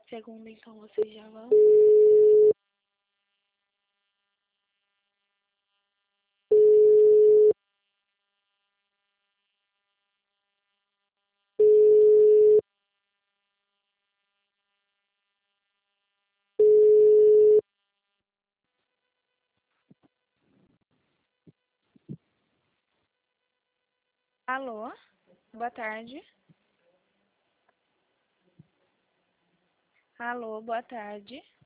Segunda, então, vocês já vão? Alô? Boa tarde. Alô, boa tarde.